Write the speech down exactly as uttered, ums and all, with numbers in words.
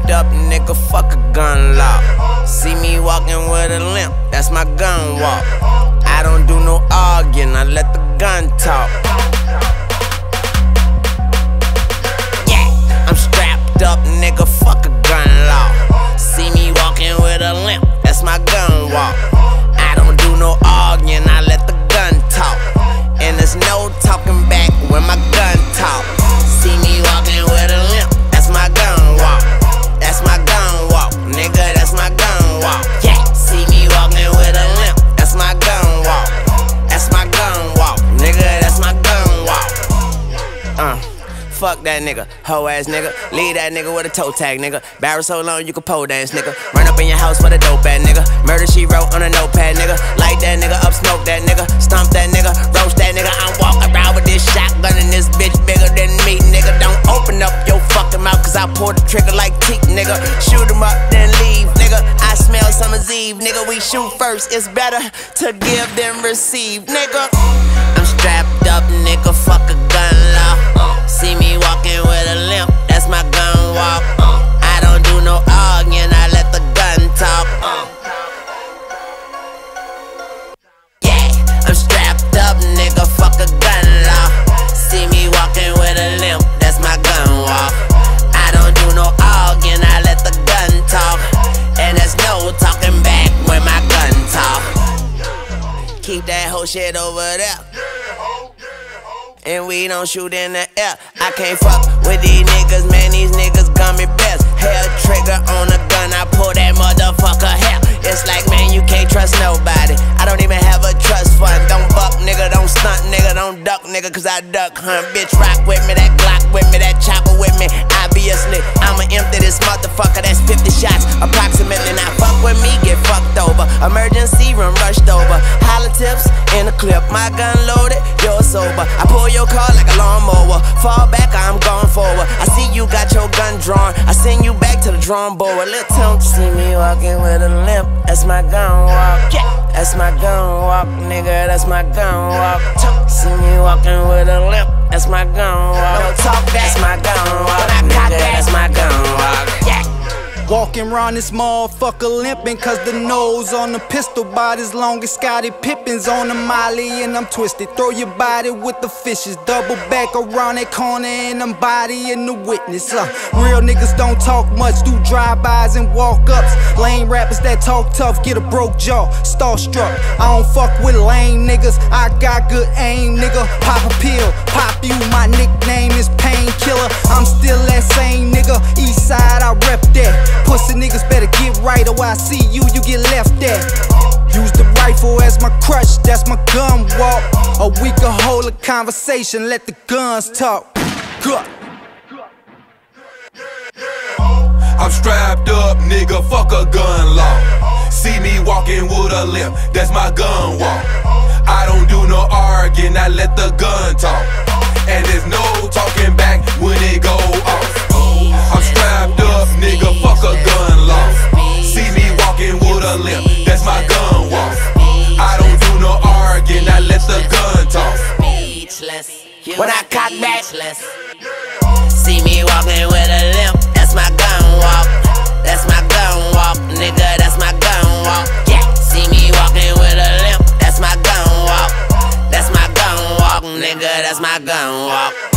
strapped up, nigga, fuck a gun law. See me walking with a limp, that's my gun walk. I don't do no arguing, I let the gun talk. Yeah, I'm strapped up, nigga, fuck a gun law. See me walking with a limp, that's my gun walk. I don't do no arguing, I let the gun talk. And there's no talking back when my gun talk. See me walking with a limp, that's my gun walk. That's my gun walk, nigga, that's my gun walk. Yeah, see me walking with a limp, that's my gun walk. That's my gun walk, nigga, that's my gun walk. Uh, fuck that nigga, hoe ass nigga. Leave that nigga with a toe tag, nigga. Barrel so long you can pole dance, nigga. Run up in your house with a dope ass nigga. Murder she wrote on a notepad, nigga. Light that nigga up, smoke that nigga. Stomp that nigga, roast that nigga. I'm walking around with this shotgun and this bitch bigger than me, nigga. Don't open up your fucking mouth, cause I pull the trigger like teeth, nigga. Shoot him up, then leave, nigga. I smell summer's eve, nigga. We shoot first, it's better to give than receive, nigga. I'm strapped up, nigga, fuck a gun law. See me walking with a limp, that's my gun walk. I don't do no arguing, I let the gun talk. Yeah, I'm strapped up, nigga, fuck a gun law. See me walking with a limp, that's my gun walk. I don't do no arguing, I let the gun talk. And there's no talking back when my gun talk. Keep that whole shit over there. And we don't shoot in the air. I can't fuck with these niggas, man, these niggas gummy bears. Hair trigger on a gun, I pull that motherfucker hair. It's like, man, you can't trust nobody. I don't even have a trust fund. Don't buck, nigga, don't stunt, nigga, don't duck, nigga, cause I duck hunt. Bitch, rock with me, that Glock with me, that chopper with me. Obviously, I'ma empty this motherfucker, that's fifty shots, approximately. Now fuck with me, get fucked over. Emergency room rushed over. Holla tips in the clip, my gun loaded, you're sober. I pull your car like a lawnmower. Fall back, I'm going forward. I see you got your gun drawn. I send you back to the drawing board. Little tongue, see me walking with a limp. That's my gun walk. That's my gun walk, nigga. That's my gun walk. See me walking with a limp. That's my gun walk. Don't talk, that's my gun walk, nigga. That's my gun walk. Yeah. Walking around this motherfucker limping, cause the nose on the pistol about as long as Scottie Pippen's on the molly, and I'm twisted. Throw your body with the fishes, double back around that corner, and I'm bodying the witness. Uh, real niggas don't talk much, do drive-bys and walk-ups. Lame rappers that talk tough get a broke jaw, starstruck. I don't fuck with lame niggas, I got good aim, nigga. Pop a pill, pop you, my nickname is Painkiller. I'm still that same nigga, east side, I rep that. Pussy niggas better get right, or I see you, you get left at. Use the rifle as my crutch, that's my gun walk. Or we can hold a conversation, let the guns talk. Good. I'm strapped up, nigga, fuck a gun law. See me walking with a limp, that's my gun walk. I don't do no arguing, I let the gun talk. And there's no talking back when it go off. I'm strapped up, nigga, fuck a gun law. See me walking with a limp, that's my gun walk. I don't do no arguing, I let the gun talk. When I cock back, see me walking with a limp, that's my gun walk. That's my gun walk, nigga, that's my gun walk. Yeah, see me walking with a limp, that's my gun walk. That's my gun walk, nigga, that's my gun walk.